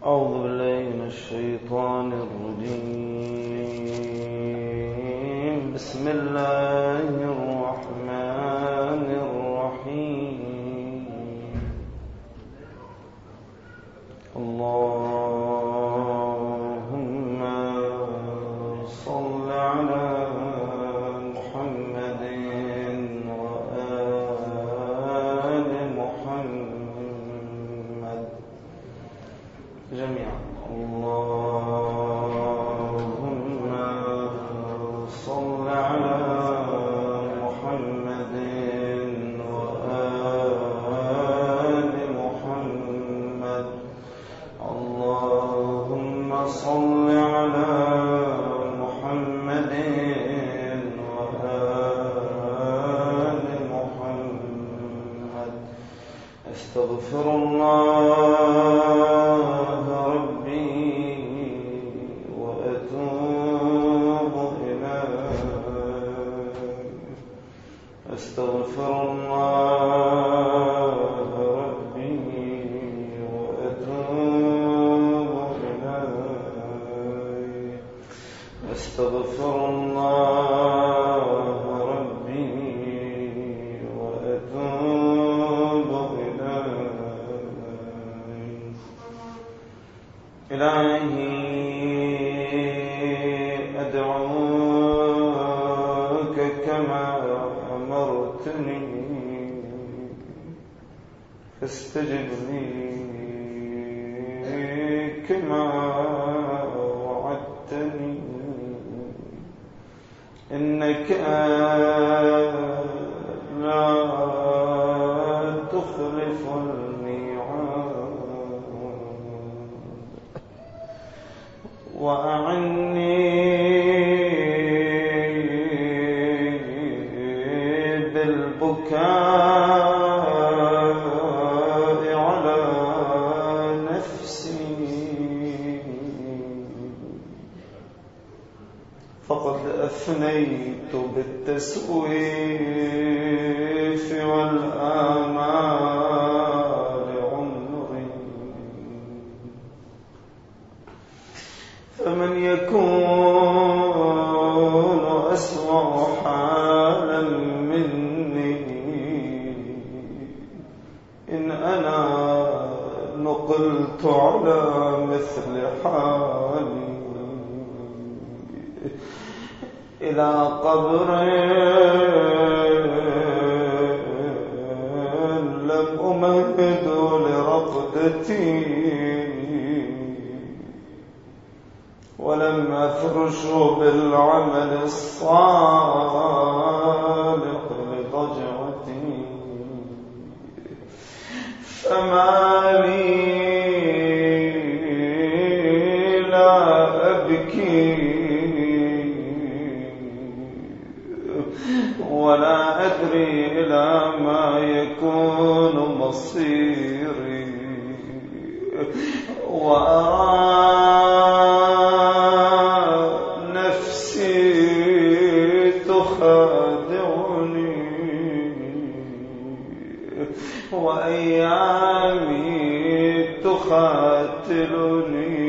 أعوذ بالله من الشيطان الرجيم. بسم الله الرحمن الرحيم. اللهم صل على محمد وآل محمد جميعا. اللهم صل على محمد وآل محمد. اللهم صل على محمد وآل محمد. أستغفر الله ربي وأتوب إليه. أستغفر الله ربي وأتوب إليه. أستغفر الله ربي وأتوب إليه. إلهي أدعوك كما أمرتني فاستجب لي كما وعدتني. إنك لا تخلف الميعاد. وأعني بالبكاء على نفسي فقد أفنيت بالتسويف والآمال عمري. فمن يكون أسوأ حالا مني إن أنا نقلت على مثل حالي إلى قبر لم أمهد لرقدتي ولم أفرش بالعمل الصالح لضجعتي. فما لي لا أبكي ولا أدري إلى ما يكون مصيري. وأرى نفسي تخادعني وأيامي تخاتلني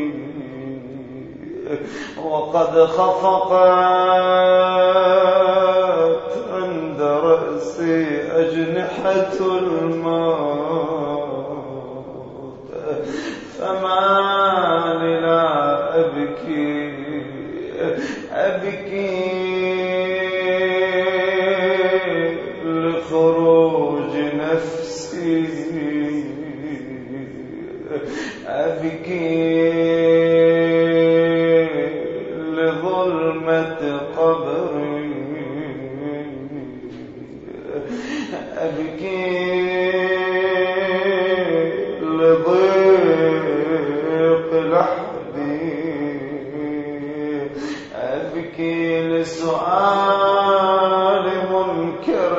وقد خفقت عند رأسي أجنحة الموت. فما لي لا أبكي لخروج نفسي. أبكي لظلمة قبري. أبكي لضيق لحدي. أبكي لسؤال منكر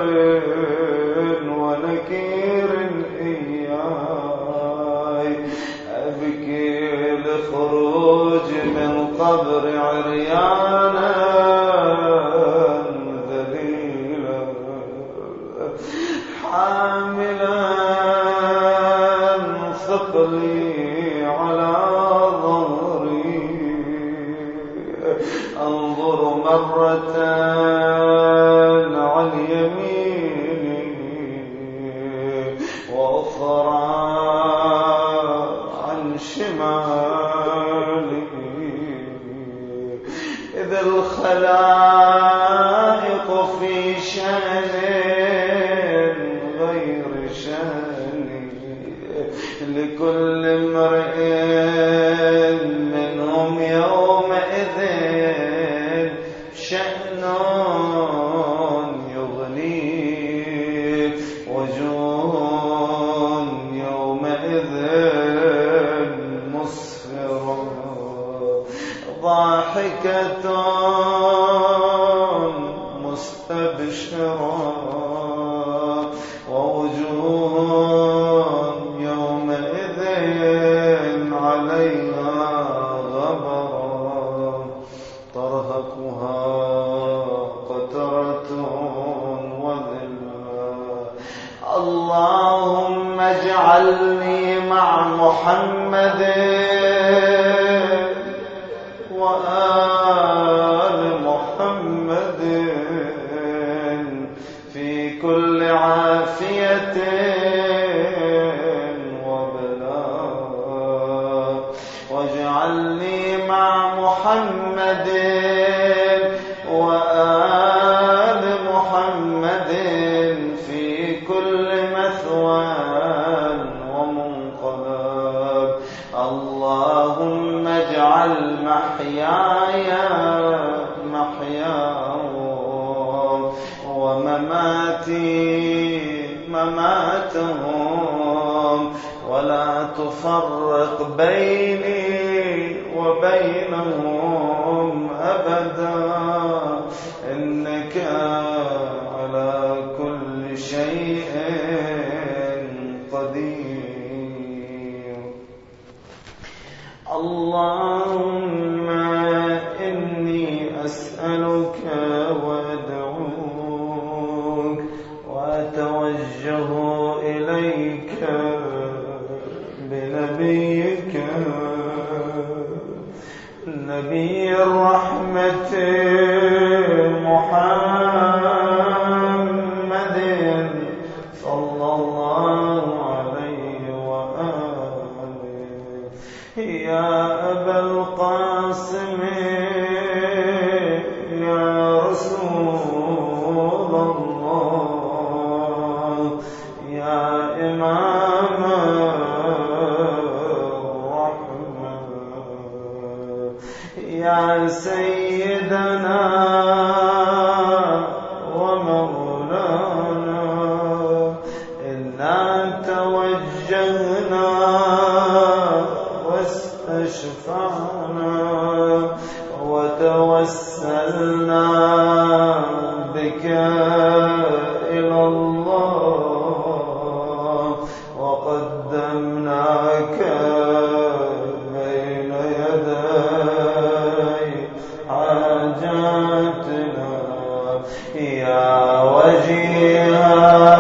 ونكير إياي. أبكي لخروج من قبر عريانا ذليلا حاملا ثقلي على مرة عن يميني وأخرى عن شمالي، إذا الخلائق في شأن غير شأني، لكل امرئ منهم يومئذ شأن يغنيه، وجوه يومئذ مسفرة ضاحكة مستبشرة، ووجوه يومئذ عليها غبرة ترهقها قترة وذلة. اللهم اجعلني مع محمد وآل محمد في كل عافية وبلاء، واجعلني مع محمد وآل محمد في كل مثوى ومنقلب. اللهم اجعل محياي محياهم ومماتي مماتهم، ولا تفرق بيني وبينهم أبدا، إنك على كل شيء قدير. اللهم إني أسألك وأدعوك وأتوجه إليك بنبيك نبي الرحمة محمد صلى الله عليه وآله. يا أبا القاسم يا رسول الله، يا إمام الرحمة، يا سيدنا ومولانا، إنا توجهنا واستشفعنا وتوسلنا بك إلى الله، وقدمناك بين يدي حاجاتنا يا وجيها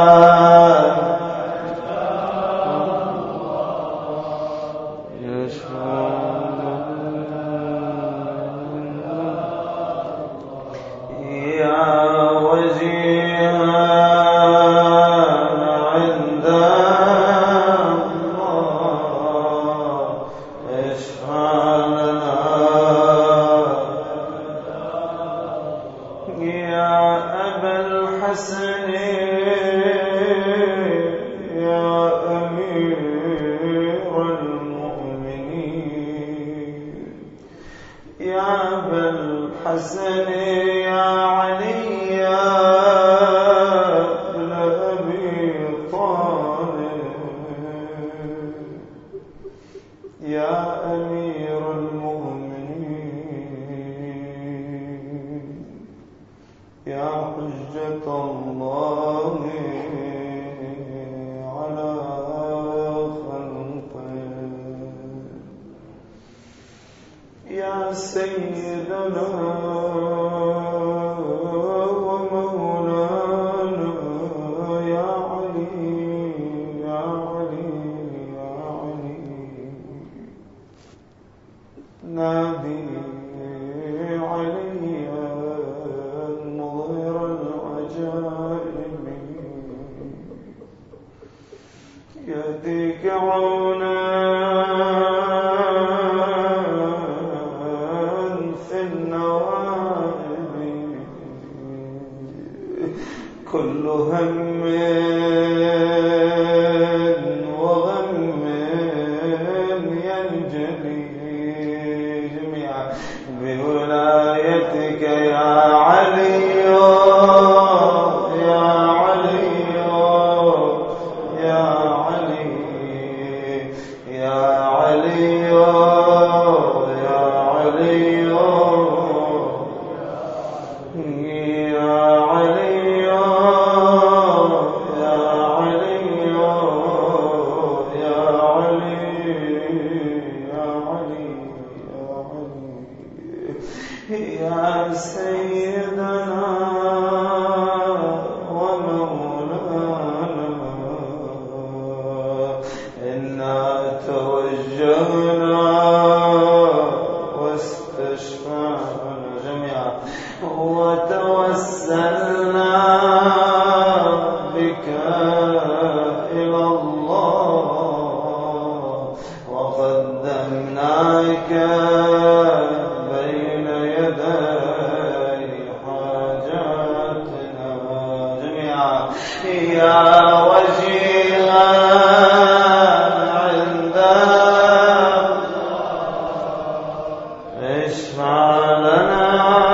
نادي علي جليل جميعا بولايتك يا علي يا علي يا علي يا علي يا علي يا سيدنا ومولانا إنا توجهنا واستشفعنا جميعا وتوسلنا بك إلى الله وقدمناك بين يدي حاجاتنا جميعا يا وجيها عند اشفع لنا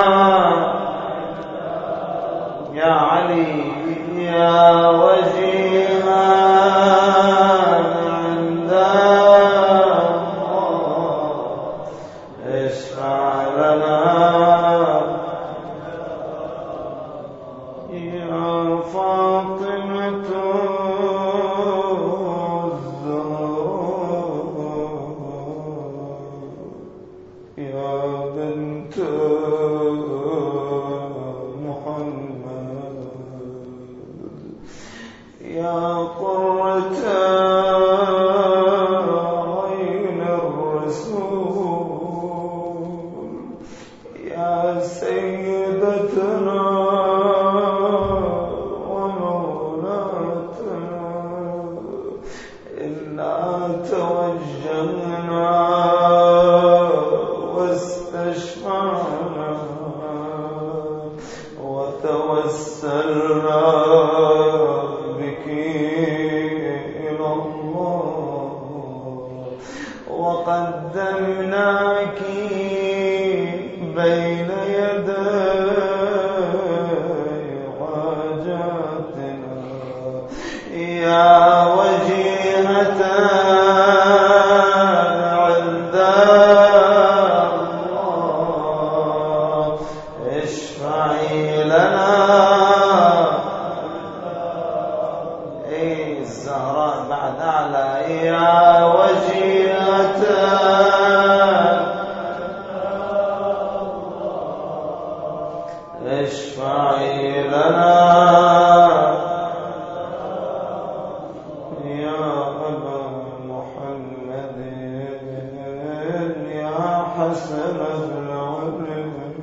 يا علي يا وجيها عند اشفع لنا يا فاطمة الزهراء يا بنت محمد يا قرة عين الرسول يا سيدتنا ومولاتنا إنا توجهنا واستشفعنا وتوسلنا بك إلى الله وقدمناك بين يدي حاجاتنا يا وجيهة عند الله اشفعي لنا الزهراء بعد أعلى يا وجيهة اشفعي لنا يا أبا محمد يا حسن بن علي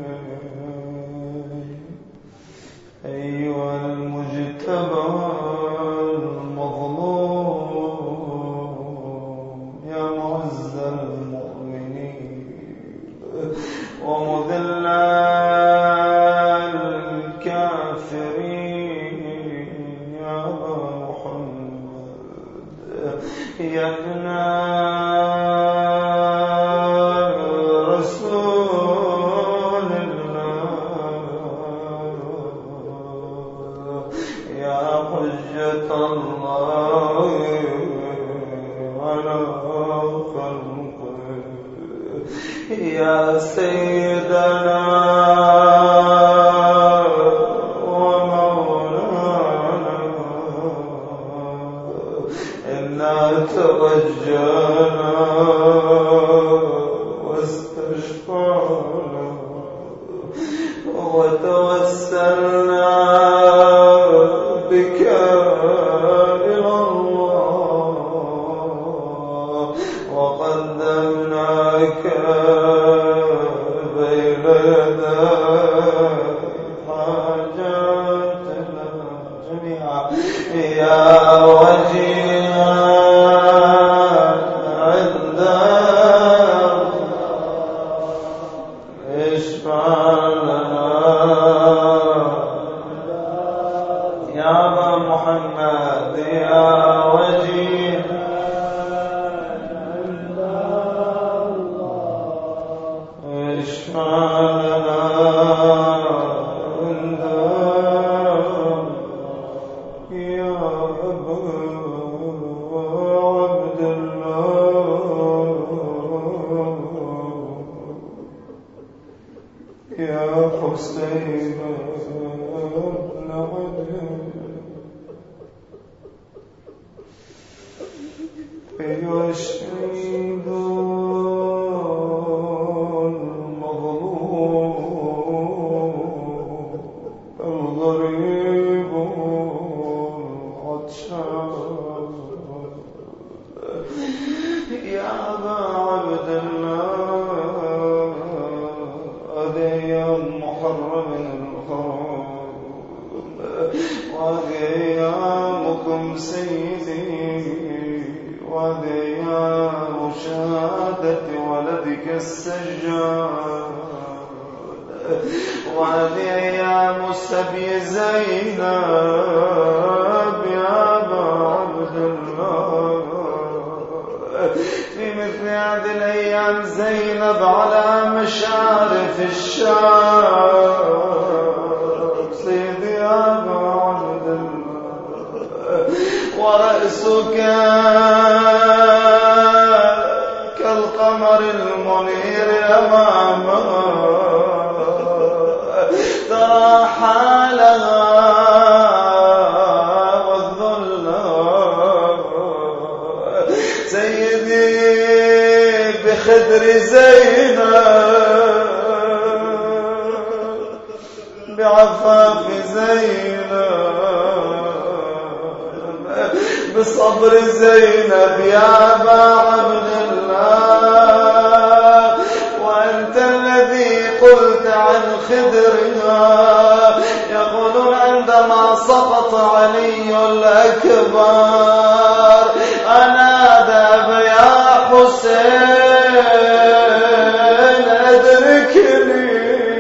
أيها المجتبى المظلوم يا معز المؤمنين ومذل الكافرين يا أبا محمد يا ابن رسول الله يا حجة الله على خلقه يا سيدنا ومولانا إنا توجهنا واستشفعنا وتوسلنا بك إلى الله وقدمناك بين يدي حاجاتنا جميعا يا وجيها عند اشفع لنا يا أبا محمد يا وجيها لنا يا أبا عبد الله يا حسين بن علي أيها الشهيد المظلوم الغريب العطشان يا أبا عبد الله هذه أيام محرم الحرام وهذه أيامكم سيدي وهذه أيام شهادة ولدك السجاد وهذه أيام سبي زينب يا أبا عبد الله في مثل هذه الأيام زينب على مشارف الشام سيدي يا أبا عبد الله ورأسك كالقمر المنير أمامها ترى حالها والذلة سيدي بخدر زينب بعفاف زينب بصبر زينب يا أبا عبد الله وأنت الذي قلت عن خدرها يقولون عندما سقط علي الأكبر أنادى يا حسين أدركني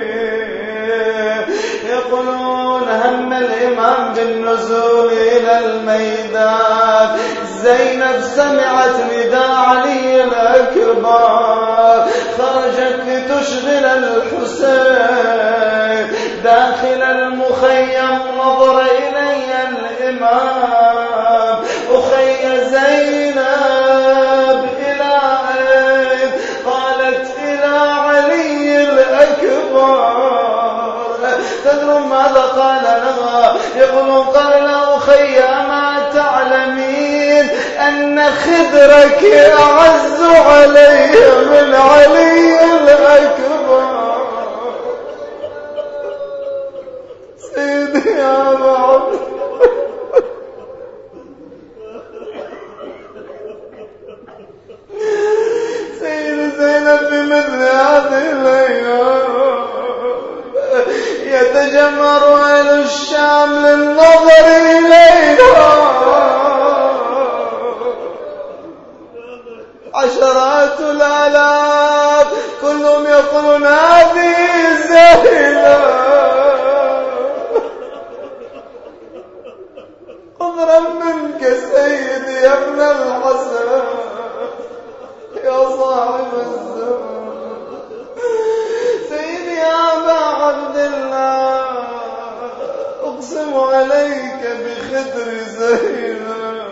يقولون هم الإمام بالنزول إلى الميدان زينب سمعت نداء علي الأكبر خرجت لتشغل الحسين داخل المخيم نظر إلي الإمام أخي زينب إلى أين قالت إلى علي الأكبر تدرون ماذا قال لها يقولون قال لا أخي ما تعلمين أن خدرك أعز علي من علي الأكبر سيدي يا أبا سيدي زينب في مثل هذه الأيام يتجمر أهل الشام للنظر إليها عشرات الآلاف كلهم يقولون هذه زينب قدرا منك سيدي يا ابن الحسن يا صاحب الزمان سيدي يا أبا عبد الله أقسم عليك بخدر زينب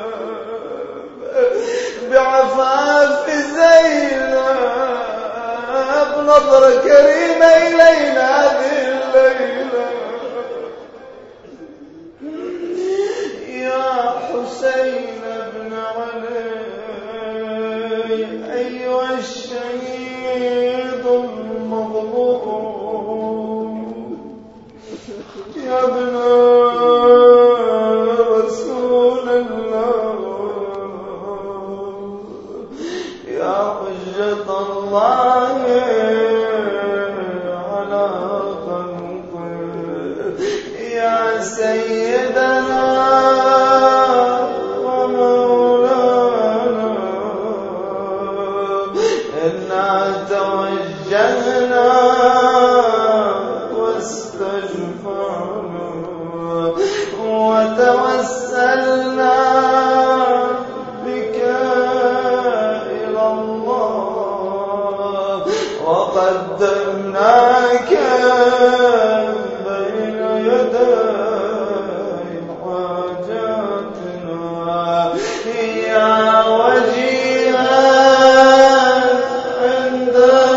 بعفاف زينب نظرة كريمة إلينا هذه الليلة يا حسين بن علي أيها الشهيد المظلوم يا ابن رسول الله يا حجة الله على خلقه يا سيدنا ومولانا إنا توجهنا واستشفعنا وتوسلنا بك إلى الله وقدمناك بين يدي حاجاتنا يا وجيها عند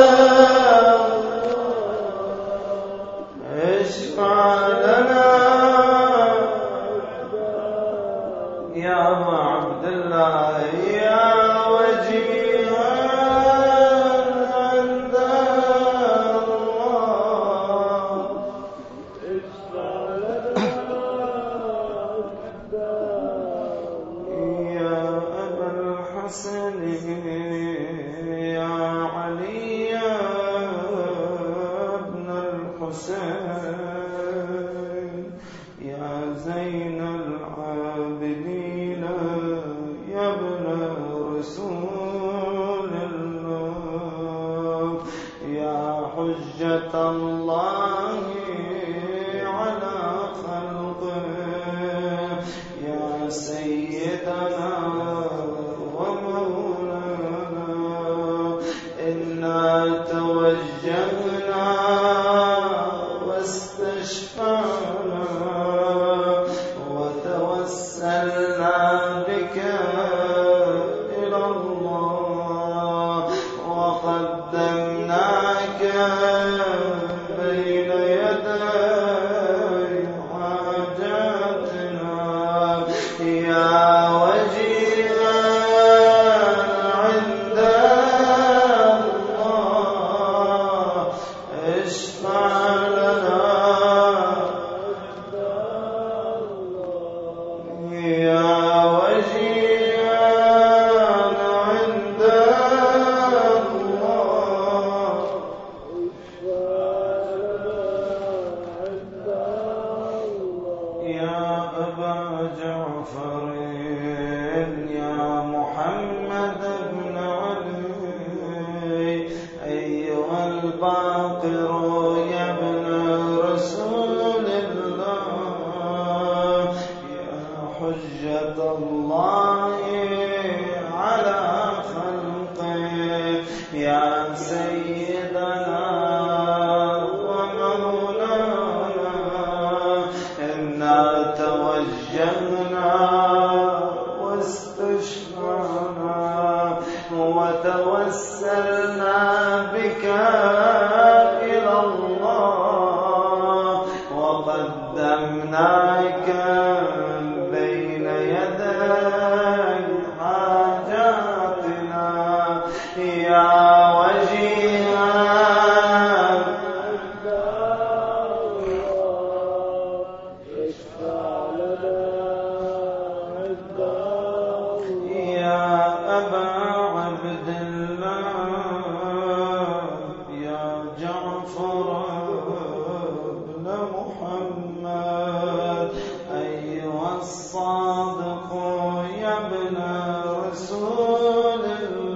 اشفع لنا يا أبا عبد الله يا وجيها عند الله اشفع لنا يا أبا الحسن يا علي ابن الحسين يا زين العابدين يا ابن رسول الله يا حجة الله على خلقه يا سيدنا ومولانا إنا توجهنا واستشفعنا وتوسلنا بك إلى الله وقدمناك بين يدي حاجاتنا يا وجيها عند الله اشفع لنا يا وجيها عند الله يا أبا جعفر يا محمد بن علي أيها الباقر يا ابن رسول الله يا حجة الله على خلقه يا سيدنا ومولانا إنا توجهنا واستشفعنا وتوسلنا بك إلى الله وقدمناك بين يدي حاجاتنا يا وجيها يا أبا عبد الله يا جعفر بن محمد أيها الصادق يا ابن رسول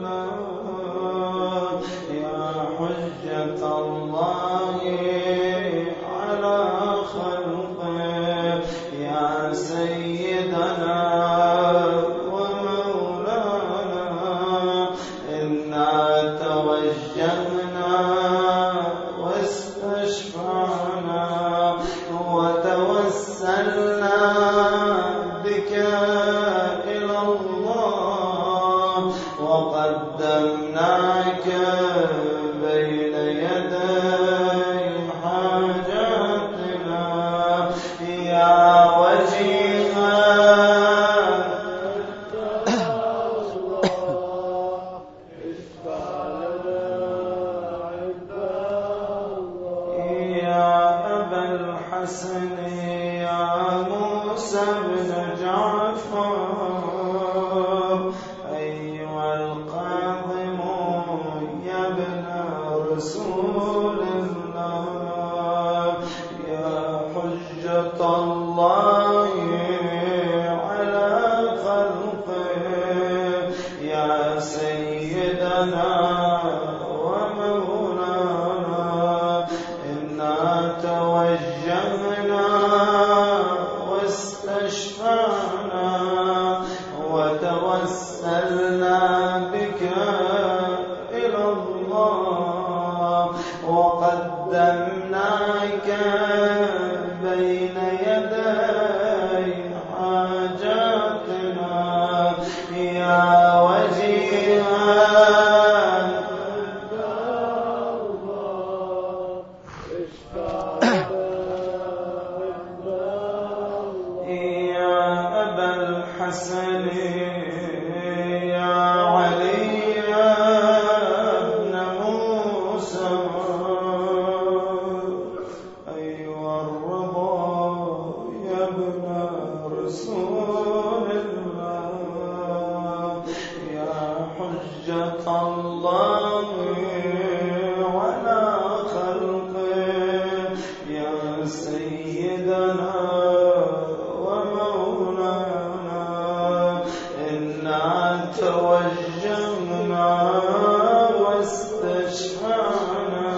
الله يا حجة الله على خلقه يا سيدنا ومولانا إنا توجهنا واستشفعنا وتوسلنا بك إلى الله وقدمناك بين يدي حاجاتنا يا وجيها يا أبا الحسن يا موسى بن جعفر أيها القاضم يا ابن رسول الله يا حجة الله على خلقه يا سيدنا ومولانا إنا توجهنا واستشفعنا وتوسلنا بك إلى الله الله على خلقه يا سيدنا ومولانا إنا توجهنا واستشفعنا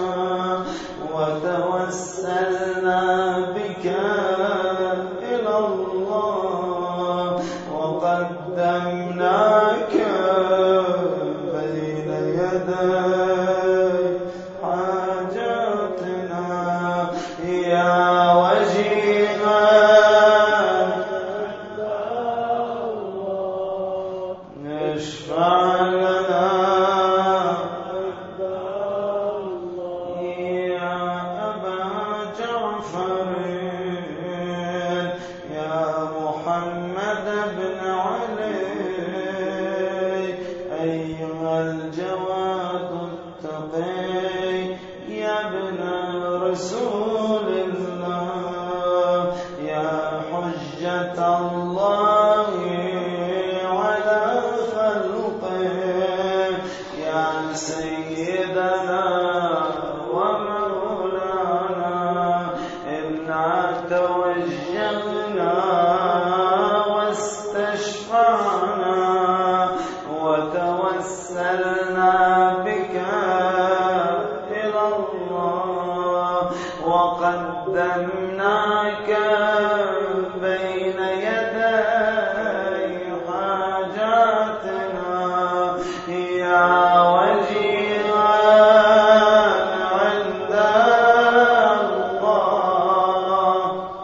وتوسلنا بك إلى الله وقدمناك بين يدي حاجاتنا يا وجيها اشفع لنا يا أبا جعفر يا محمد بن علي أيها الجواد التقي يا ابن رسول الله يا حجة الله على خلقه يا سيدنا ومولانا إنا توجهنا واستشفعنا وتوسلنا بك إلى الله وقدمناك بين يدي حاجاتنا يا وجيها عند الله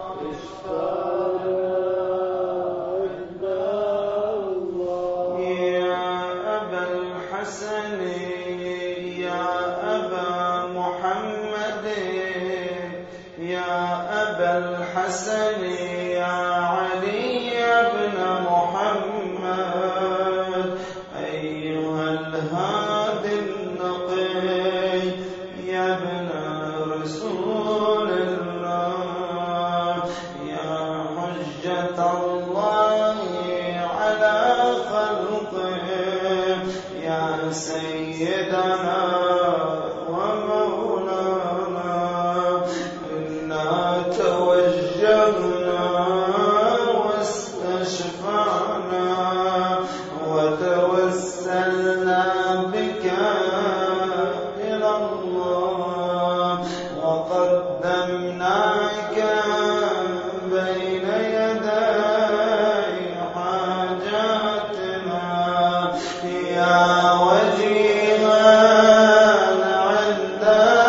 يا أبا الحسن يا أبا محمد يا أبا الحسن يا علي بن محمد أيها الهادي النقي يا ابن رسول الله يا حجة الله على خلقه يا سيدنا ومولانا إنا توجهنا واستشفعنا وتوسلنا بك إلى الله وقدمناك بين يدي حاجاتنا يا وجيها عند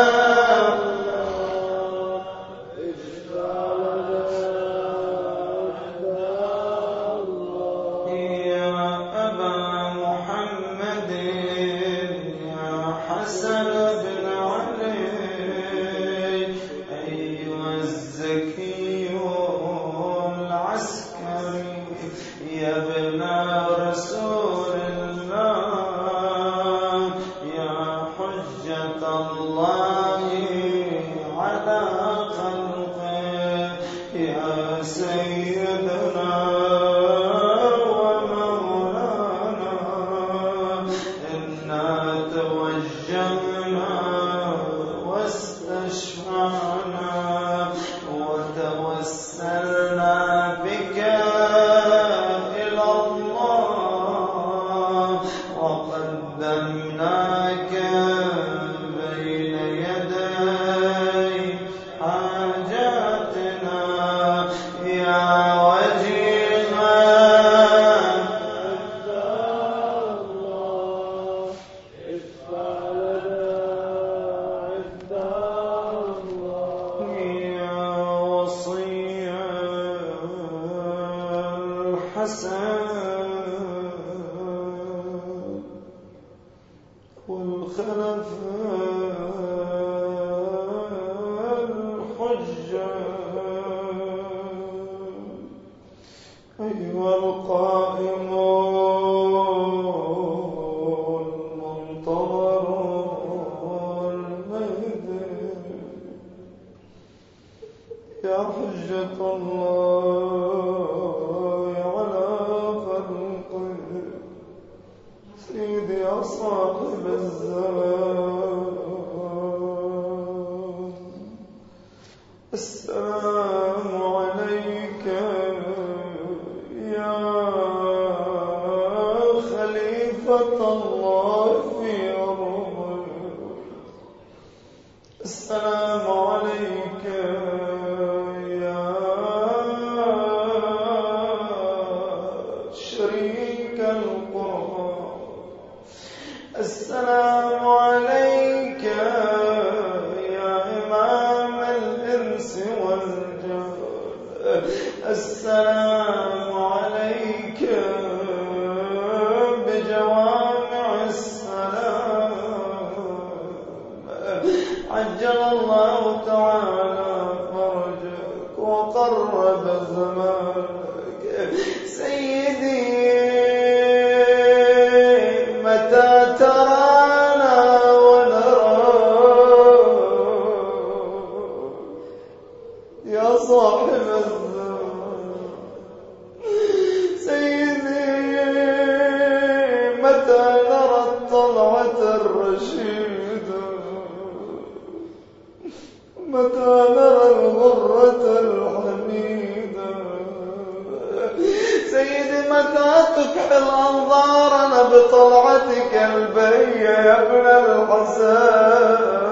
يا أبا محمد يا حسن بن علي أيها الزكي العسكري يا ابن رسول الله يا حجة الله على خلقه يا سيدنا ومولانا إنا توجهنا واستشفعنا وتوسلنا بك إلى الله وقدمناك بين يدي حاجاتنا يا وجيها يا وصي الحسن والخلفاء الحجة أيها القائم المنتظر المهدي يا حجة الله على خلقه سيدي يا صاحب عجل الله تعالى فرجك وقرب زمانك. سيدي متى ترانا ونراك يا صاحب الزمان. سيدي متى نرى الطلعة الرشيدة، متى نرى الغرة الحميدة. سيدي متى تكحل أنظارنا بطلعتك البهية يا ابن الحسن.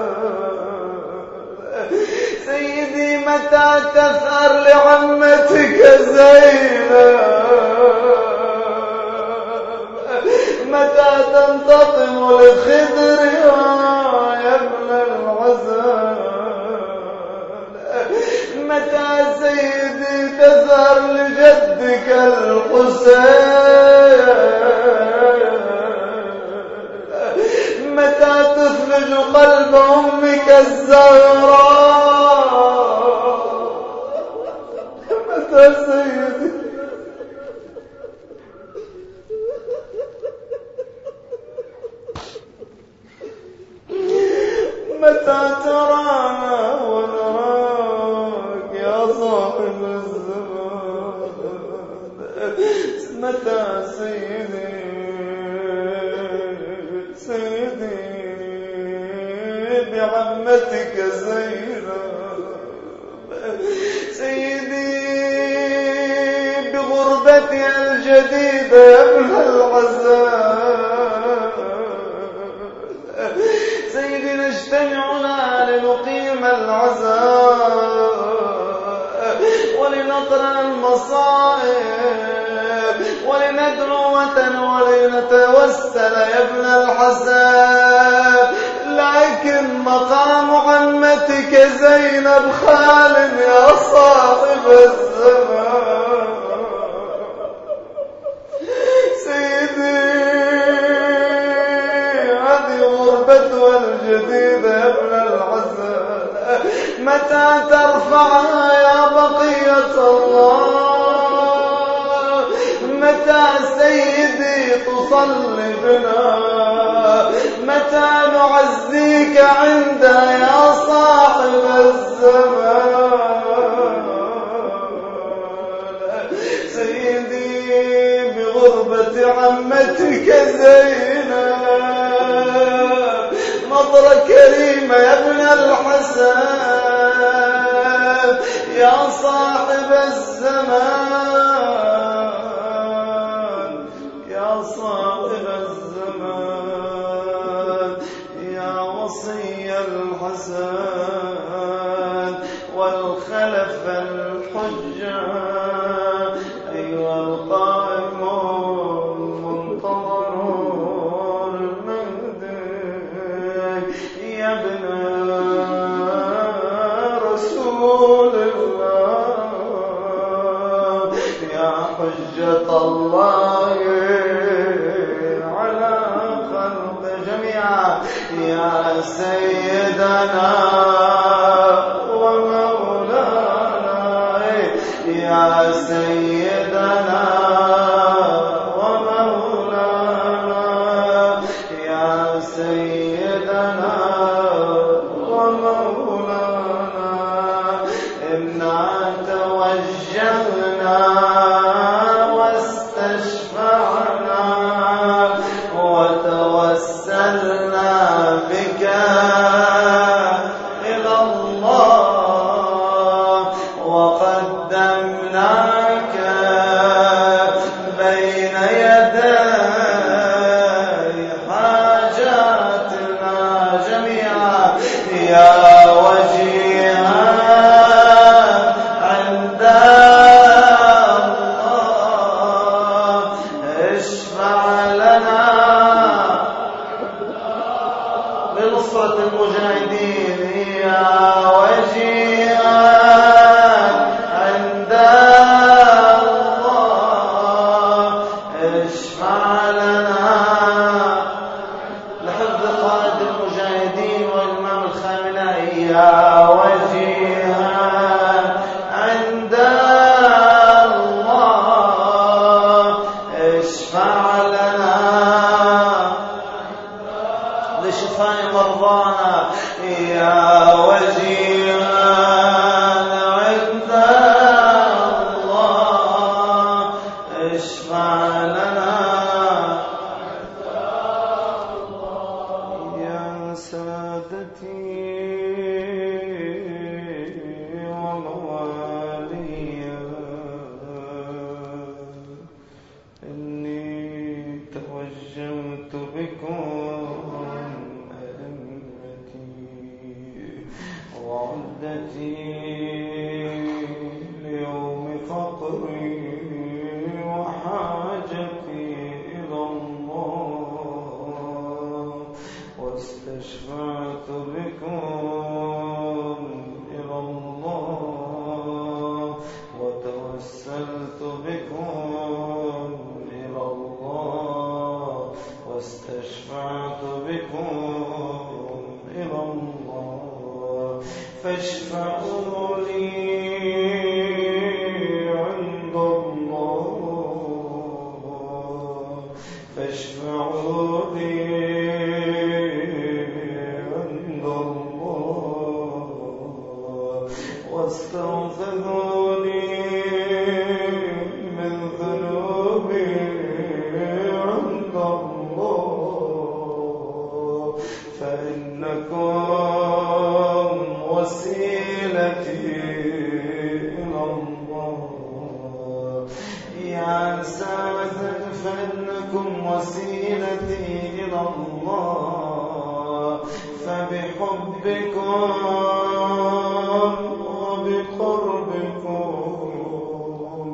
سيدي متى تثأر لعمتك زينب، متى تنتظم لخدرها يا ابن الحسن. متى سيدي تثأر لجدك الحسين، متى تثلج قلب أمك الزهراء. متى سيدي متى ترانا ونراك يا صاحب الزمان. متى سيدي بعمتك زينب. سيدي بغربتها الجديدة يا ابن العزاء. سيدي نجتمعنا لنقيم العزاء ولنقرأ المصائب ولندعو ولنتوسل يا ابن الحسن. لكن مقام عمتك زينب خال يا صاحب الزمان. سيدي هذه غربتها الجديدة يا ابن الحسن. متى ترفعها يا بقية الله؟ متى سيدي تصلي بنا؟ متى نعزيك عندها يا صاحب الزمان؟ سيدي بغربة عمتك زينب نظرة كريمة يا ابن الحسن يا صاحب الزمان، يا صاحب الزمان، يا وصي الحسن والخلف الحجة. أيها القائم المنتظر المهدي يا ابن رسول الله، يا حجة الله على خلق جميعا، يا سيدنا ومولانا، يا سيدنا ومولانا، يا سيدنا ومولانا. إنا توجهنا واستشفعنا وتوسلنا بك إلى الله وقدمناك بين يدي حاجاتنا جميعا، يا وجيها عند الله اشفع لنا بنصرة المجاهدين، يا وجيها عند الله اشفع لنا لحفظ قائد المجاهدين والإمام الخليفة يا وجيها عند الله اشفع لنا لشفاء مرضانا يا وجيها عند الله اشفع لنا يا سادتي وموالي إني توجهت بكم وعدتي ليوم فقري وحاجتي إلى الله واستشفعت بكم إلى الله وتوسلت بكم إلى الله واستشفعت بكم إلى الله فاشفعوا لي عند الله فاشفعوا لي عند الله واستغفروني من ذنوبي عند الله فإنكم وسيلتي إلى الله يا سادة فإنكم وسيلتي إلى الله فبحبكم وبقربكم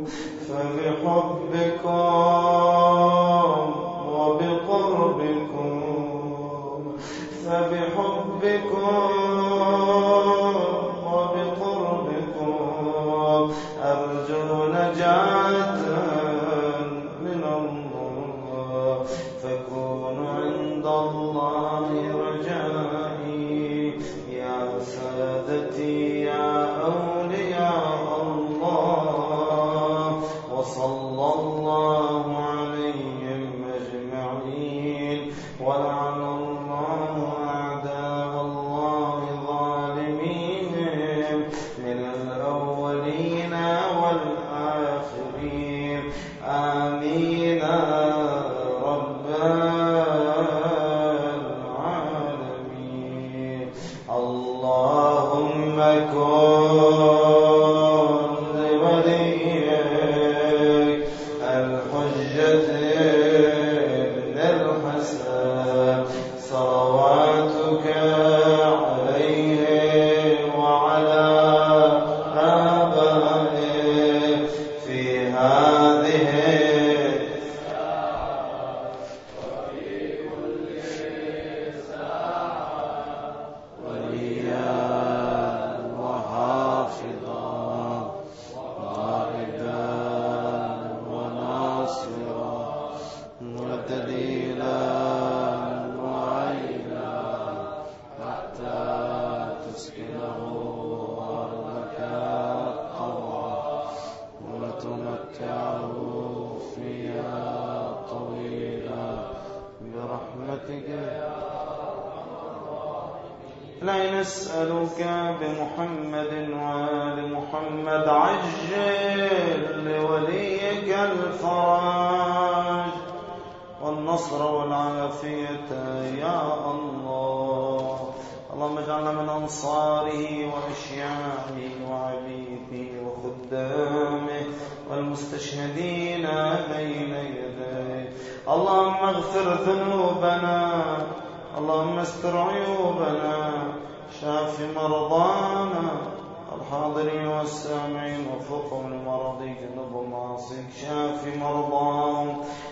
أرجو نجاة من الله فكونوا عند الله رجائي يا سادتي يا أولياء الله وصلى الله عليهم أجمعين ولعن الله أعداء الله ظالمين من الأولين والآخرين آمين رب العالمين اللهم كن لوليك الحجة ابن الحسن صلواتك عليه وعلى آبائه في هذه وفي كل ساعة وليا وحافظا وقائدا وناصرا ودليلا وعينا حتى تسكنه أرضك طوعا وتمتعه فيها طويلا برحمتك لا نسألك بمحمد وآل محمد عجل لوليك الفرج والنصر والعافية يا الله اللهم اجعلنا من أنصاره وأشياعه وعبيده وخدامه والمستشهدين بين يديه اللهم اغفر ذنوبنا اللهم استر عيوبنا شاف مرضانا الحاضرين والسامعين وفقهم لمرضيك جنوب معاصيك شاف مرضاهم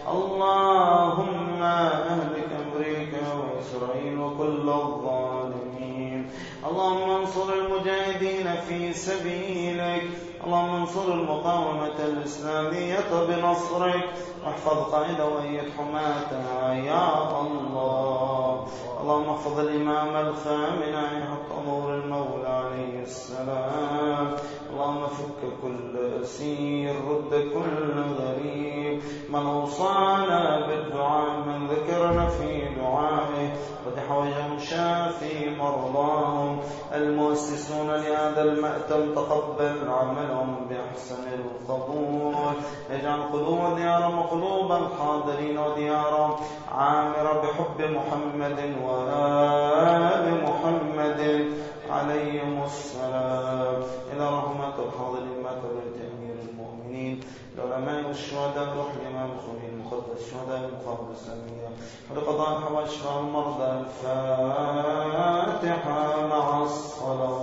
اللهم أهلك أمريكا وإسرائيل وكل الظالمين اللهم انصر المجاهدين في سبيلك اللهم انصر المقاومة الإسلامية بنصرك واحفظ قائد وأيد حماتها يا الله اللهم احفظ الإمام الخامنة حق أمور الموت الهول عليه السلام. اللهم فك كل أسير، رد كل غريب، من أوصانا بالدعاء، من ذكرنا في دعائه، قد حوجهم شافي مرضاهم. المؤسسون لهذا المأتم تقبل عملهم بأحسن القبول، اجعل قلوب ديارهم وقلوب الحاضرين وديارهم عامرة بحب محمد وآل محمد عليهم السلام. إلى رحمة الحاضرين ما تبرت أمير المؤمنين العلماء والشهداء، روح الإمام الخليل المقدس الشهداء المقابل السامية، ولقضاء الحوائج المرضى. الفاتحة مع الصلاة.